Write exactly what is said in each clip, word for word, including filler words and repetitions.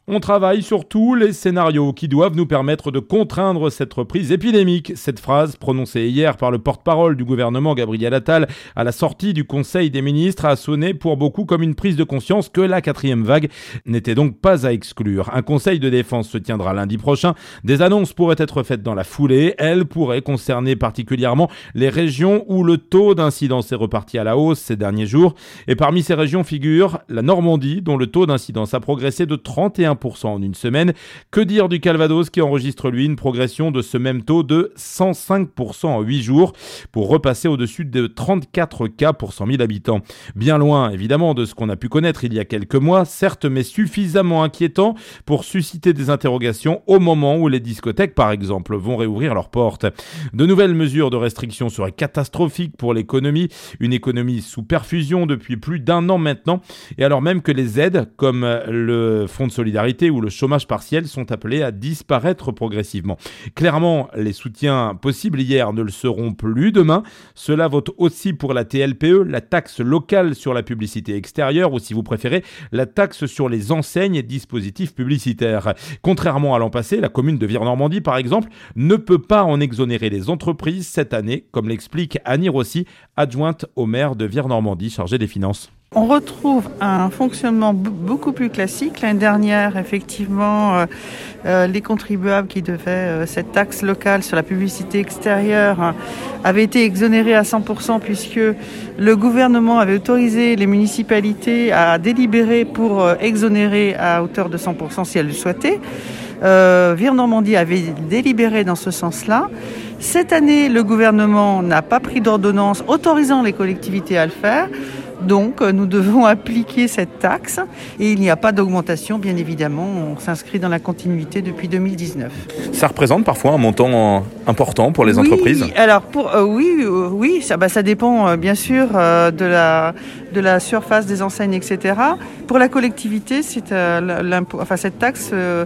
On travaille sur tous les scénarios qui doivent nous permettre de contraindre cette reprise épidémique. Cette phrase, prononcée hier par le porte-parole du gouvernement Gabriel Attal à la sortie du Conseil des ministres, a sonné pour beaucoup comme une prise de conscience que la quatrième vague n'était donc pas à exclure. Un conseil de défense se tiendra lundi prochain. Des annonces pourraient être faites dans la foulée. Elles pourraient concerner particulièrement les régions où le taux d'incidence est reparti à la hausse ces derniers jours. Et parmi ces régions figure la Normandie, dont le taux d'incidence a progressé de trente et un pour cent en une semaine. Que dire du Calvados qui enregistre lui une progression de ce même taux de cent cinq pour cent en huit jours pour repasser au-dessus de trente-quatre cas pour cent mille habitants. Bien loin évidemment de ce qu'on a pu connaître il y a quelques mois, certes, mais suffisamment inquiétant pour susciter des interrogations au moment où les discothèques par exemple vont réouvrir leurs portes. De nouvelles mesures de restriction seraient catastrophiques pour l'économie, une économie sous perfusion depuis plus d'un an maintenant, et alors même que les aides comme le fonds de solidarité ou le chômage partiel sont appelés à disparaître progressivement. Clairement, les soutiens possibles hier ne le seront plus demain. Cela vaut aussi pour la T L P E, la taxe locale sur la publicité extérieure, ou si vous préférez, la taxe sur les enseignes et dispositifs publicitaires. Contrairement à l'an passé, la commune de Vire-Normandie, par exemple, ne peut pas en exonérer les entreprises cette année, comme l'explique Annie Rossi, adjointe au maire de Vire-Normandie, chargée des finances. On retrouve un fonctionnement b- beaucoup plus classique. L'année dernière, effectivement, euh, euh, les contribuables qui devaient euh, cette taxe locale sur la publicité extérieure euh, avaient été exonérés à cent pour cent puisque le gouvernement avait autorisé les municipalités à délibérer pour euh, exonérer à hauteur de cent pour cent si elles le souhaitaient. Euh, Vire-Normandie avait délibéré dans ce sens-là. Cette année, le gouvernement n'a pas pris d'ordonnance autorisant les collectivités à le faire. Donc, nous devons appliquer cette taxe et il n'y a pas d'augmentation, bien évidemment. On s'inscrit dans la continuité depuis deux mille dix-neuf. Ça représente parfois un montant important pour les oui, entreprises ? Alors, pour, euh, oui, euh, oui ça, bah, ça dépend euh, bien sûr euh, de, la, de la surface des enseignes, et cetera. Pour la collectivité, c'est, euh, l'impôt, enfin, cette taxe euh,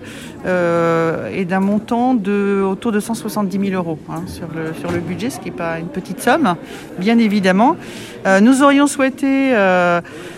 euh, est d'un montant de, autour de cent soixante-dix mille euros hein, sur, le, sur le budget, ce qui n'est pas une petite somme, bien évidemment. Euh, nous aurions souhaité Euh,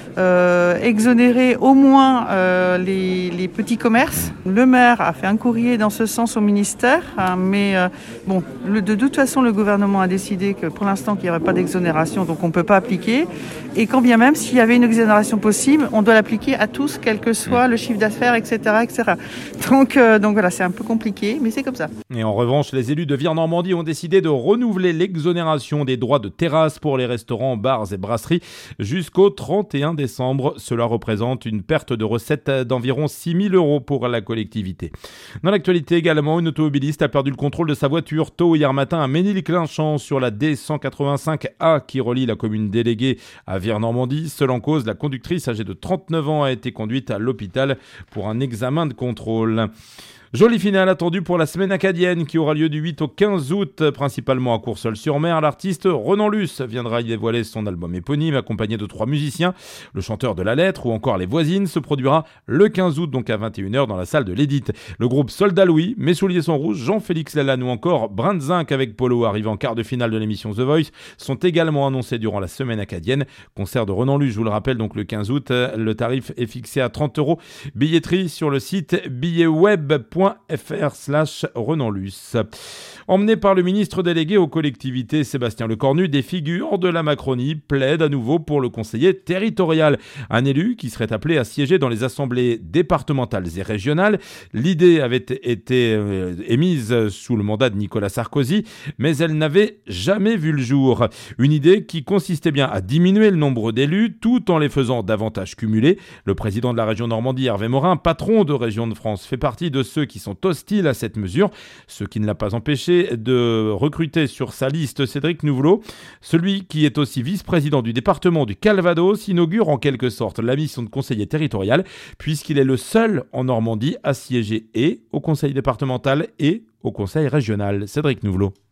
euh, exonérer au moins euh, les, les petits commerces. Le maire a fait un courrier dans ce sens au ministère, hein, mais euh, bon, le, de toute façon, le gouvernement a décidé que pour l'instant, qu'il n'y aurait pas d'exonération, donc on ne peut pas appliquer. Et quand bien même, s'il y avait une exonération possible, on doit l'appliquer à tous, quel que soit le chiffre d'affaires, et cetera, et cetera. Donc, euh, donc voilà, c'est un peu compliqué, mais c'est comme ça. Et en revanche, les élus de Vire-Normandie ont décidé de renouveler l'exonération des droits de terrasse pour les restaurants, bars et brasseries jusqu'au trente et un décembre. Cela représente une perte de recettes d'environ six mille euros pour la collectivité. Dans l'actualité également, une automobiliste a perdu le contrôle de sa voiture tôt hier matin à Ménilly-Clinchamp sur la D cent quatre-vingt-cinq A qui relie la commune déléguée à Vire-Normandie. Seule en cause, la conductrice âgée de trente-neuf ans a été conduite à l'hôpital pour un examen de contrôle. Jolie finale attendue pour la semaine acadienne qui aura lieu du huit au quinze août, principalement à Courseulles-sur-Mer. L'artiste Renan Luce viendra y dévoiler son album éponyme accompagné de trois musiciens. Le chanteur de la lettre ou encore Les Voisines se produira le quinze août, donc à vingt et une heures dans la salle de l'Édite. Le groupe Soldat Louis, Mes souliers sont rouges, Jean-Félix Lalanne ou encore Brin Zinc avec Polo arrivant en quart de finale de l'émission The Voice sont également annoncés durant la semaine acadienne. Concert de Renan Luce, je vous le rappelle, donc le quinze août. Le tarif est fixé à trente euros. Billetterie sur le site billetsweb.fr slash Renan Luce. Emmené par le ministre délégué aux collectivités Sébastien Lecornu, des figures de la Macronie plaident à nouveau pour le conseiller territorial, un élu qui serait appelé à siéger dans les assemblées départementales et régionales. L'idée avait été euh, émise sous le mandat de Nicolas Sarkozy, mais elle n'avait jamais vu le jour. Une idée qui consistait bien à diminuer le nombre d'élus tout en les faisant davantage cumuler. Le président de la région Normandie, Hervé Morin, patron de Région de France, fait partie de ceux qui sont hostiles à cette mesure, ce qui ne l'a pas empêché de recruter sur sa liste Cédric Nouvelot. Celui qui est aussi vice-président du département du Calvados inaugure en quelque sorte la mission de conseiller territorial puisqu'il est le seul en Normandie à siéger et au conseil départemental et au conseil régional. Cédric Nouvelot.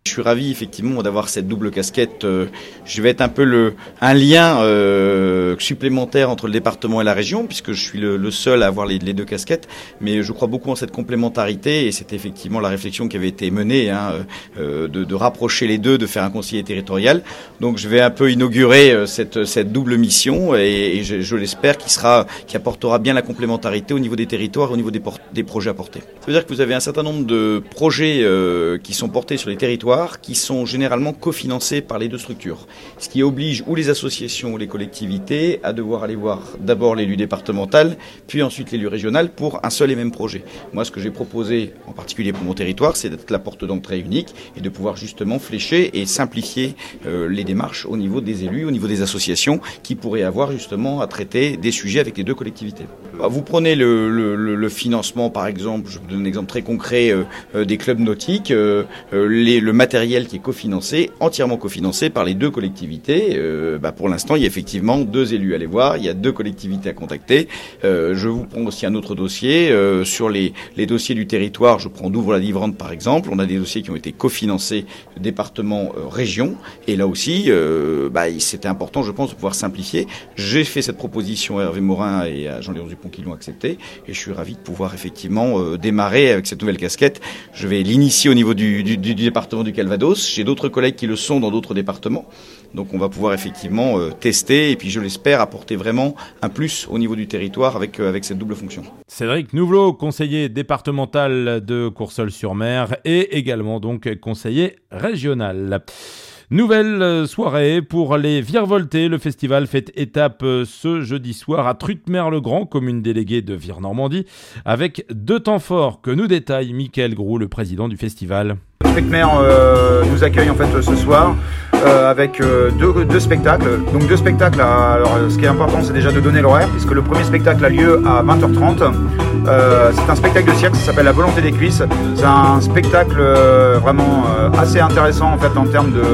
Je suis ravi effectivement d'avoir cette double casquette. Je vais être un peu le, un lien euh, supplémentaire entre le département et la région, puisque je suis le, le seul à avoir les, les deux casquettes. Mais je crois beaucoup en cette complémentarité, et c'était effectivement la réflexion qui avait été menée, hein, euh, de, de rapprocher les deux, de faire un conseiller territorial. Donc je vais un peu inaugurer cette, cette double mission, et, et je, je l'espère qu'il sera, qui apportera bien la complémentarité au niveau des territoires, au niveau des, por- des projets à porter. Ça veut dire que vous avez un certain nombre de projets euh, qui sont portés sur les territoires, qui sont généralement cofinancés par les deux structures. Ce qui oblige ou les associations ou les collectivités à devoir aller voir d'abord l'élu départemental, puis ensuite l'élu régional pour un seul et même projet. Moi, ce que j'ai proposé, en particulier pour mon territoire, c'est d'être la porte d'entrée unique et de pouvoir justement flécher et simplifier euh, les démarches au niveau des élus, au niveau des associations qui pourraient avoir justement à traiter des sujets avec les deux collectivités. Vous prenez le, le, le financement, par exemple, je vous donne un exemple très concret, euh, des clubs nautiques, euh, les, le matériel qui est cofinancé, entièrement cofinancé par les deux collectivités. Euh, bah pour l'instant, il y a effectivement deux élus à aller voir, il y a deux collectivités à contacter. Euh, je vous prends aussi un autre dossier. Euh, sur les, les dossiers du territoire, je prends Douvres-la-Livrante par exemple. On a des dossiers qui ont été cofinancés département, euh, région. Et là aussi, euh, bah, c'était important, je pense, de pouvoir simplifier. J'ai fait cette proposition à Hervé Morin et à Jean-Léon Dupont qui l'ont accepté. Et je suis ravi de pouvoir effectivement euh, démarrer avec cette nouvelle casquette. Je vais l'initier au niveau du, du, du département du Calvados. J'ai d'autres collègues qui le sont dans d'autres départements. Donc on va pouvoir effectivement euh, tester et puis je l'espère apporter vraiment un plus au niveau du territoire avec, euh, avec cette double fonction. Cédric Nouvelot, conseiller départemental de Courseulles-sur-Mer et également donc conseiller régional. Nouvelle soirée pour les Virevoltés. Le festival fait étape ce jeudi soir à Trutmer-le-Grand, commune déléguée de Vire-Normandie, avec deux temps forts que nous détaille Michael Groux, le président du festival. Trutmer euh, nous accueille en fait ce soir euh, avec euh, deux, deux spectacles. Donc deux spectacles. Alors ce qui est important, c'est déjà de donner l'horaire, puisque le premier spectacle a lieu à vingt heures trente. Euh, c'est un spectacle de cirque, ça s'appelle La Volonté des Cuisses. C'est un spectacle euh, vraiment euh, assez intéressant en fait en termes de,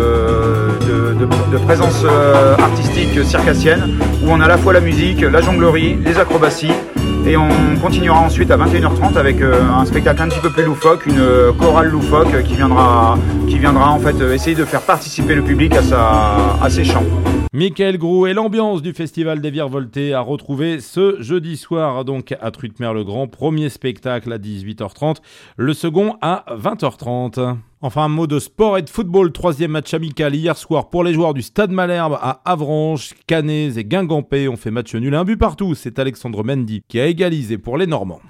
de, de, de présence euh, artistique circassienne, où on a à la fois la musique, la jonglerie, les acrobaties. Et on continuera ensuite à vingt et une heures trente avec euh, un spectacle un petit peu plus loufoque, une euh, chorale loufoque qui viendra, qui viendra en fait euh, essayer de faire participer le public à, sa, à ses chants. Michael Groux et l'ambiance du festival des Virevoltés à retrouver ce jeudi soir donc à Trutmer-le-Grand. Premier spectacle à dix-huit heures trente, le second à vingt heures trente. Enfin, un mot de sport et de football. Troisième match amical hier soir pour les joueurs du Stade Malherbe à Avranches. Cannes et Guingampais ont fait match nul, un but partout. C'est Alexandre Mendy qui a égalisé pour les Normands.